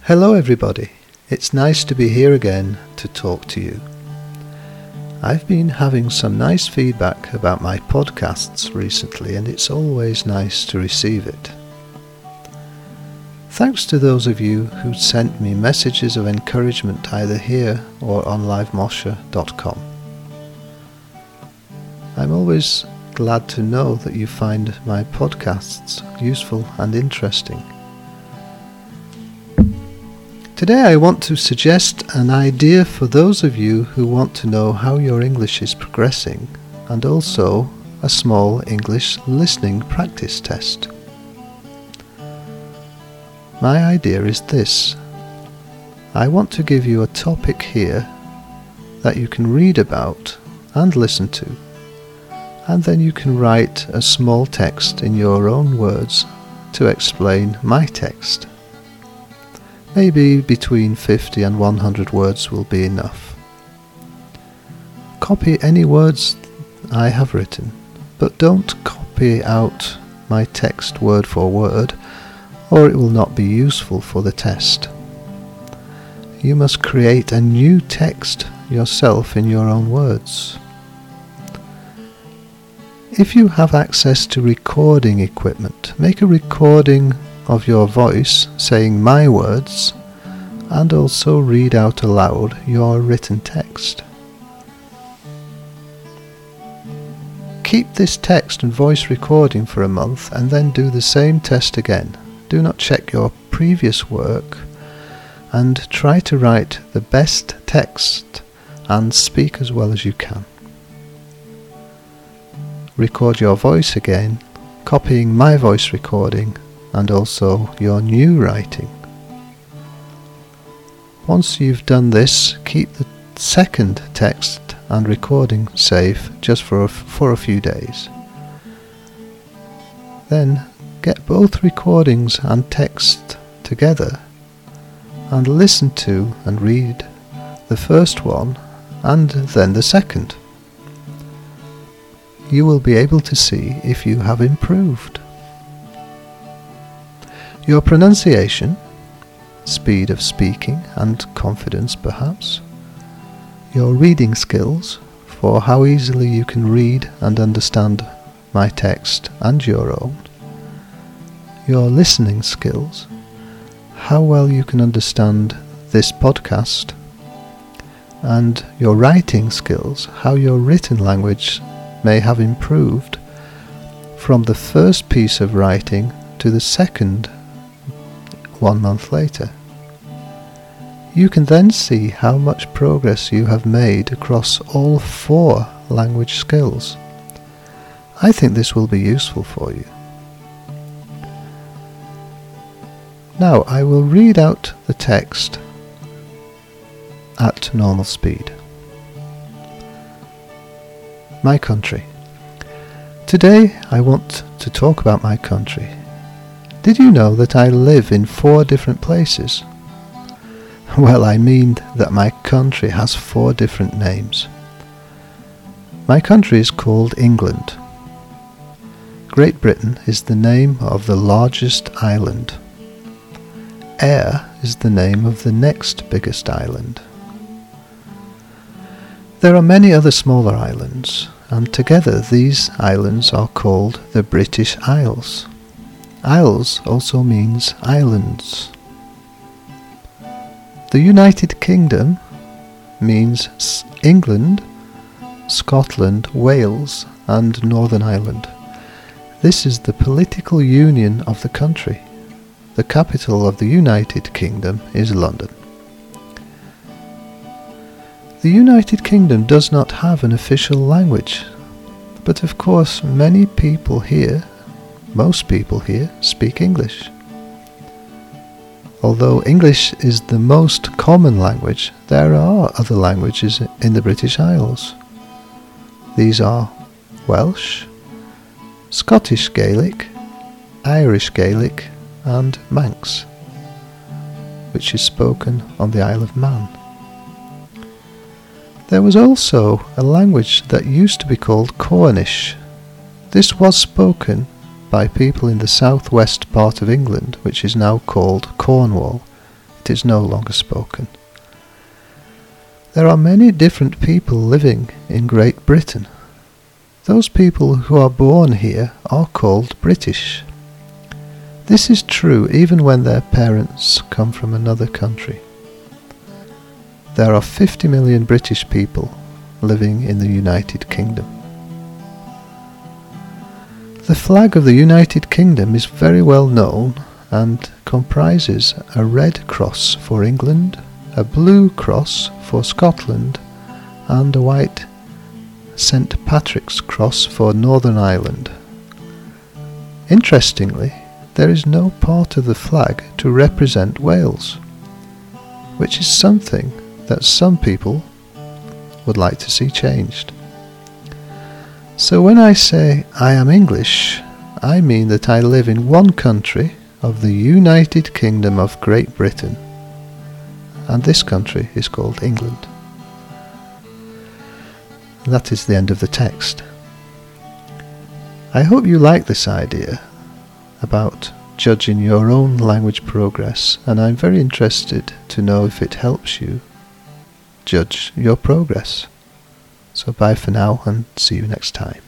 Hello everybody, it's nice to be here again to talk to you. I've been having some nice feedback about my podcasts recently and it's always nice to receive it. Thanks to those of you who sent me messages of encouragement either here or on livemosher.com. I'm always glad to know that you find my podcasts useful and interesting. Today I want to suggest an idea for those of you who want to know how your English is progressing and also a small English listening practice test. My idea is this. I want to give you a topic here that you can read about and listen to, and then you can write a small text in your own words to explain my text. Maybe between 50 and 100 words will be enough. Copy any words I have written, but don't copy out my text word for word, or it will not be useful for the test. You must create a new text yourself in your own words. If you have access to recording equipment, make a recording of your voice saying my words and also read out aloud your written text. Keep this text and voice recording for a month and then do the same test again. Do not check your previous work and try to write the best text and speak as well as you can. Record your voice again, copying my voice recording and also your new writing. Once you've done this, keep the second text and recording safe just for a few days. Then get both recordings and text together and listen to and read the first one and then the second. You will be able to see if you have improved. Your pronunciation, speed of speaking and confidence perhaps, your reading skills for how easily you can read and understand my text and your own, your listening skills, how well you can understand this podcast, and your writing skills, how your written language may have improved from the first piece of writing to the second 1 month later. You can then see how much progress you have made across all 4 language skills. I think this will be useful for you. Now I will read out the text at normal speed. My country. Today I want to talk about my country. Did you know that I live in 4 different places? Well, I mean that my country has 4 different names. My country is called England. Great Britain is the name of the largest island. Ayr is the name of the next biggest island. There are many other smaller islands, and together these islands are called the British Isles. Isles also means islands. The United Kingdom means England, Scotland, Wales and Northern Ireland. This is the political union of the country. The capital of the United Kingdom is London. The United Kingdom does not have an official language, but of course most people here speak English. Although English is the most common language, there are other languages in the British Isles. These are Welsh, Scottish Gaelic, Irish Gaelic and Manx, which is spoken on the Isle of Man. There was also a language that used to be called Cornish. This was spoken by people in the southwest part of England, which is now called Cornwall. dialect is no longer spoken. There are many different people living in Great Britain. Those people who are born here are called British. This is true even when their parents come from another country. There are 50 million British people living in the United Kingdom. The flag of the United Kingdom is very well known and comprises a red cross for England, a blue cross for Scotland, and a white St. Patrick's cross for Northern Ireland. Interestingly, there is no part of the flag to represent Wales, which is something that some people would like to see changed. So when I say I am English, I mean that I live in one country of the United Kingdom of Great Britain, and this country is called England. And that is the end of the text. I hope you like this idea about judging your own language progress, and I'm very interested to know if it helps you judge your progress. So bye for now, and see you next time.